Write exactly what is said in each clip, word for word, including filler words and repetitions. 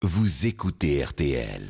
Vous écoutez R T L.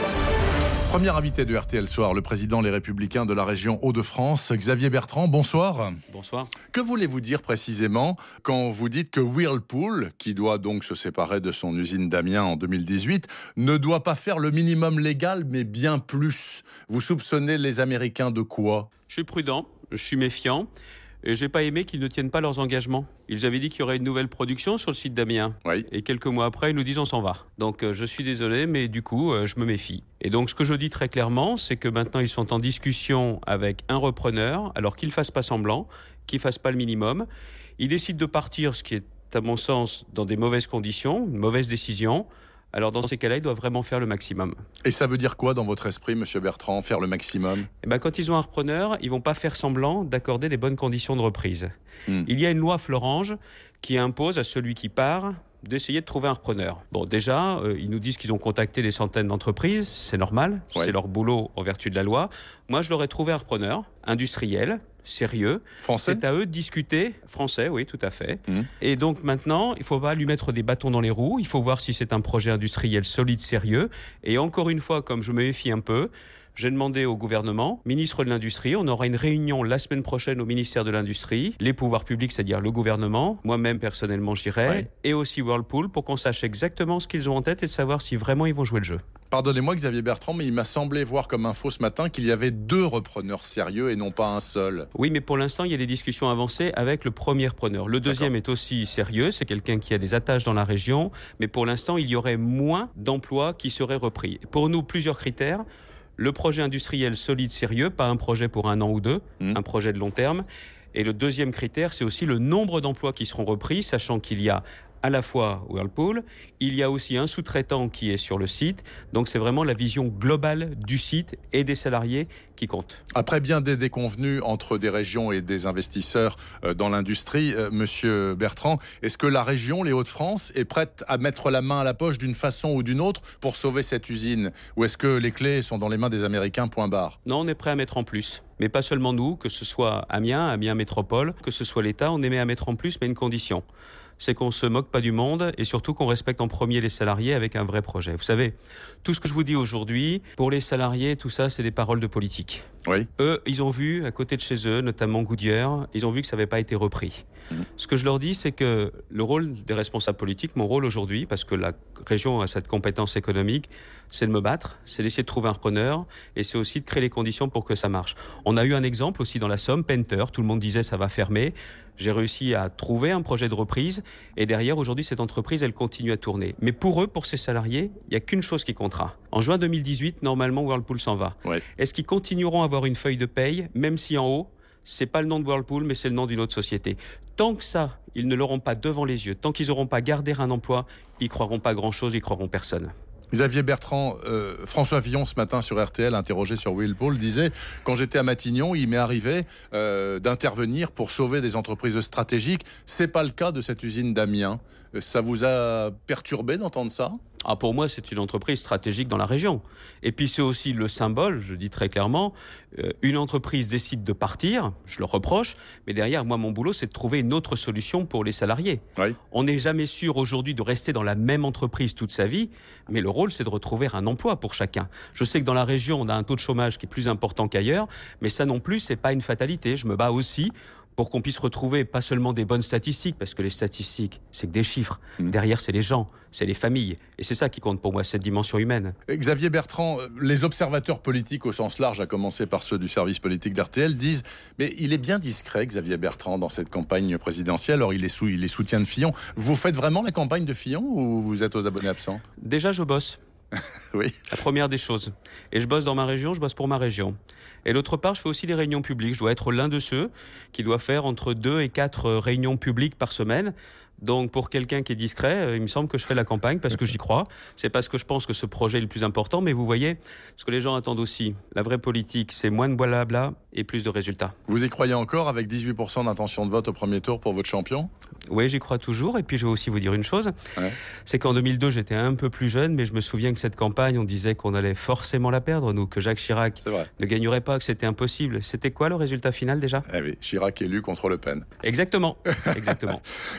Premier invité de R T L Soir, le président Les Républicains de la région Hauts-de-France, Xavier Bertrand, bonsoir. Bonsoir. Que voulez-vous dire précisément quand vous dites que Whirlpool, qui doit donc se séparer de son usine d'Amiens en deux mille dix-huit, ne doit pas faire le minimum légal, mais bien plus? Vous soupçonnez les Américains de quoi? Je suis prudent, je suis méfiant. Et j'ai pas aimé qu'ils ne tiennent pas leurs engagements. Ils avaient dit qu'il y aurait une nouvelle production sur le site d'Amiens. Oui. Et quelques mois après, ils nous disent on s'en va. Donc euh, je suis désolé, mais du coup, euh, je me méfie. Et donc ce que je dis très clairement, c'est que maintenant ils sont en discussion avec un repreneur, alors qu'ils fassent pas semblant, qu'ils fassent pas le minimum. Ils décident de partir, ce qui est à mon sens dans des mauvaises conditions, une mauvaise décision. Alors dans ces cas-là, ils doivent vraiment faire le maximum. Et ça veut dire quoi dans votre esprit, Monsieur Bertrand, faire le maximum? Eh ben, quand ils ont un repreneur, ils vont pas faire semblant d'accorder des bonnes conditions de reprise. Hmm. Il y a une loi Florange qui impose à celui qui part d'essayer de trouver un repreneur. Bon, déjà, euh, ils nous disent qu'ils ont contacté des centaines d'entreprises, c'est normal, ouais. C'est leur boulot en vertu de la loi. Moi, je leur ai trouvé un repreneur, industriel, sérieux. Français? C'est à eux de discuter. Français, oui, tout à fait. Mmh. Et donc maintenant, il ne faut pas lui mettre des bâtons dans les roues. Il faut voir si c'est un projet industriel solide, sérieux. Et encore une fois, comme je me méfie un peu, j'ai demandé au gouvernement, ministre de l'Industrie, on aura une réunion la semaine prochaine au ministère de l'Industrie, les pouvoirs publics, c'est-à-dire le gouvernement, moi-même personnellement j'irai, ouais. Et aussi Whirlpool, pour qu'on sache exactement ce qu'ils ont en tête et de savoir si vraiment ils vont jouer le jeu. Pardonnez-moi Xavier Bertrand, mais il m'a semblé voir comme info ce matin qu'il y avait deux repreneurs sérieux et non pas un seul. Oui, mais pour l'instant, il y a des discussions avancées avec le premier repreneur. Le deuxième D'accord. est aussi sérieux, c'est quelqu'un qui a des attaches dans la région, mais pour l'instant, il y aurait moins d'emplois qui seraient repris. Pour nous, plusieurs critères. Le projet industriel solide, sérieux, pas un projet pour un an ou deux, mmh. un projet de long terme. Et le deuxième critère, c'est aussi le nombre d'emplois qui seront repris, sachant qu'il y a à la fois Whirlpool, il y a aussi un sous-traitant qui est sur le site. Donc c'est vraiment la vision globale du site et des salariés qui compte. Après bien des déconvenues entre des régions et des investisseurs dans l'industrie, euh, Monsieur Bertrand, est-ce que la région, les Hauts-de-France, est prête à mettre la main à la poche d'une façon ou d'une autre pour sauver cette usine? Ou est-ce que les clés sont dans les mains des Américains, point barre? Non, on est prêt à mettre en plus. Mais pas seulement nous, que ce soit Amiens, Amiens Métropole, que ce soit l'État, on est prêt à mettre en plus, mais une condition. C'est qu'on se moque pas du monde et surtout qu'on respecte en premier les salariés avec un vrai projet. Vous savez, tout ce que je vous dis aujourd'hui, pour les salariés, tout ça, c'est des paroles de politique. Oui. Eux, ils ont vu, à côté de chez eux, notamment Goodyear, ils ont vu que ça n'avait pas été repris. Mmh. Ce que je leur dis, c'est que le rôle des responsables politiques, mon rôle aujourd'hui, parce que la région a cette compétence économique, c'est de me battre, c'est d'essayer de trouver un repreneur et c'est aussi de créer les conditions pour que ça marche. On a eu un exemple aussi dans la Somme, Penter, tout le monde disait ça va fermer. J'ai réussi à trouver un projet de reprise et derrière, aujourd'hui, cette entreprise, elle continue à tourner. Mais pour eux, pour ces salariés, il n'y a qu'une chose qui comptera. En juin deux mille dix-huit, normalement, Whirlpool s'en va. Ouais. Est-ce qu'ils continueront à avoir une feuille de paye, même si en haut, c'est pas le nom de Whirlpool, mais c'est le nom d'une autre société? Tant que ça, ils ne l'auront pas devant les yeux, tant qu'ils n'auront pas gardé un emploi, ils croiront pas grand-chose, ils croiront personne. Xavier Bertrand, euh, François Fillon ce matin sur R T L, interrogé sur Whirlpool, disait « Quand j'étais à Matignon, il m'est arrivé euh, d'intervenir pour sauver des entreprises stratégiques. C'est pas le cas de cette usine d'Amiens. Ça vous a perturbé d'entendre ça ?» Ah, pour moi, c'est une entreprise stratégique dans la région. Et puis, c'est aussi le symbole, je dis très clairement, euh, une entreprise décide de partir, je le reproche, mais derrière, moi, mon boulot, c'est de trouver une autre solution pour les salariés. Oui. On n'est jamais sûr aujourd'hui de rester dans la même entreprise toute sa vie, mais le rôle, c'est de retrouver un emploi pour chacun. Je sais que dans la région, on a un taux de chômage qui est plus important qu'ailleurs, mais ça non plus, c'est pas une fatalité. Je me bats aussi pour qu'on puisse retrouver pas seulement des bonnes statistiques, parce que les statistiques, c'est que des chiffres. Mmh. Derrière, c'est les gens, c'est les familles. Et c'est ça qui compte pour moi, cette dimension humaine. Xavier Bertrand, les observateurs politiques au sens large, à commencer par ceux du service politique d'R T L, disent « Mais il est bien discret, Xavier Bertrand, dans cette campagne présidentielle. Or, il est, sous, il est soutien de Fillon. Vous faites vraiment la campagne de Fillon ou vous êtes aux abonnés absents ?» Déjà, je bosse. Oui. La première des choses. Et je bosse dans ma région, je bosse pour ma région. Et d'autre part, je fais aussi des réunions publiques. Je dois être l'un de ceux qui doit faire entre deux et quatre réunions publiques par semaine. Donc pour quelqu'un qui est discret, il me semble que je fais la campagne parce que j'y crois. C'est parce que je pense que ce projet est le plus important. Mais vous voyez, ce que les gens attendent aussi, la vraie politique, c'est moins de blabla et plus de résultats. Vous y croyez encore avec dix-huit pour cent d'intention de vote au premier tour pour votre champion ? Oui, j'y crois toujours. Et puis je vais aussi vous dire une chose, ouais. C'est qu'en deux mille deux, j'étais un peu plus jeune, mais je me souviens que cette campagne, on disait qu'on allait forcément la perdre, nous, que Jacques Chirac ne gagnerait pas, que c'était impossible. C'était quoi le résultat final déjà ? Eh oui, Chirac élu contre Le Pen. Exactement, exactement. Merci beaucoup.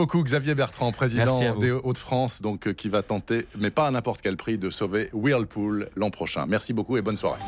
beaucoup Xavier Bertrand, président des Hauts-de-France, donc qui va tenter, mais pas à n'importe quel prix, de sauver Whirlpool l'an prochain. Merci beaucoup et bonne soirée.